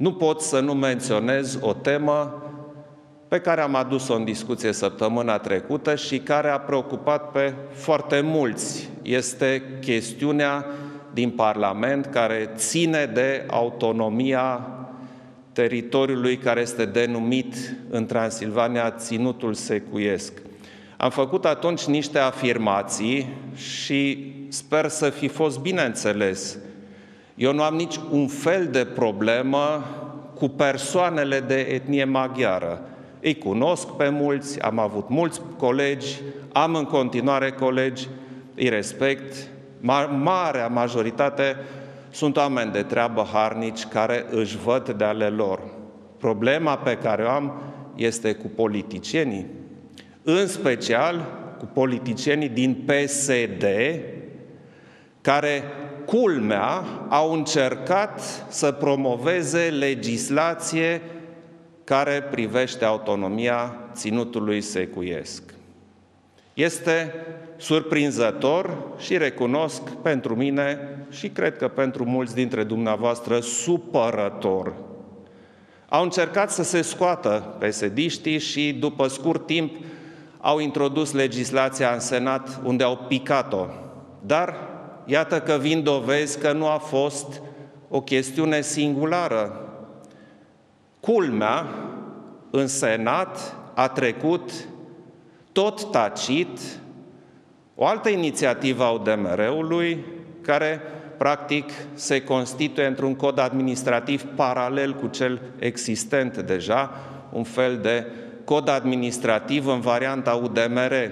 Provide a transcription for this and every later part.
Nu pot să nu menționez o temă pe care am adus-o în discuție săptămâna trecută și care a preocupat pe foarte mulți. Este chestiunea din Parlament care ține de autonomia teritoriului care este denumit în Transilvania Ținutul Secuiesc. Am făcut atunci niște afirmații și sper să fi fost bine înțeles. Eu nu am nici un fel de problemă cu persoanele de etnie maghiară. Îi cunosc pe mulți, am avut mulți colegi, am în continuare colegi, îi respect. Marea majoritate sunt oameni de treabă harnici care își văd de ale lor. Problema pe care o am este cu politicienii, în special cu politicienii din PSD, care, culmea, au încercat să promoveze legislație care privește autonomia Ținutului Secuiesc. Este surprinzător și recunosc pentru mine și cred că pentru mulți dintre dumneavoastră supărător. Au încercat să se scoată PSD-știi și după scurt timp au introdus legislația în Senat unde au picat-o. Dar iată că vin dovezi că nu a fost o chestiune singulară. Culmea, în Senat a trecut tot tacit o altă inițiativă a UDMR-ului, care practic se constituie într-un cod administrativ paralel cu cel existent deja, un fel de cod administrativ în varianta UDMR.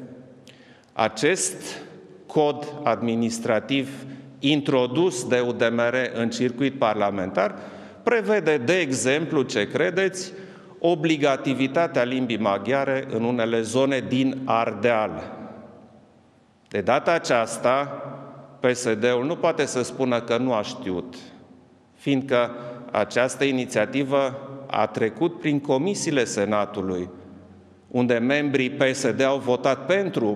Acest cod administrativ introdus de UDMR în circuit parlamentar prevede, de exemplu, ce credeți, obligativitatea limbii maghiare în unele zone din Ardeal. De data aceasta, PSD-ul nu poate să spună că nu a știut, fiindcă această inițiativă a trecut prin comisiile Senatului, unde membrii PSD au votat pentru.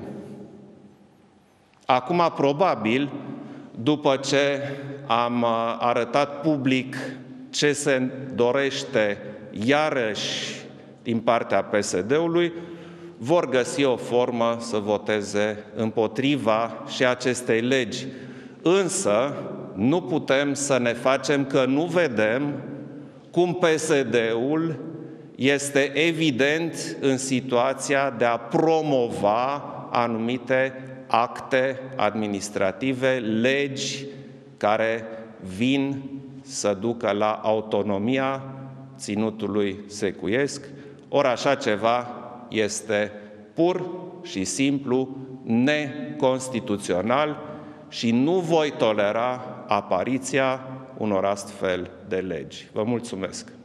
Acum, probabil, după ce am arătat public ce se dorește iarăși din partea PSD-ului, vor găsi o formă să voteze împotriva și acestei legi. Însă, nu putem să ne facem că nu vedem cum PSD-ul este evident în situația de a promova anumite acte administrative, legi care vin să ducă la autonomia Ținutului Secuiesc. Ori așa ceva este pur și simplu neconstituțional și nu voi tolera apariția unor astfel de legi. Vă mulțumesc!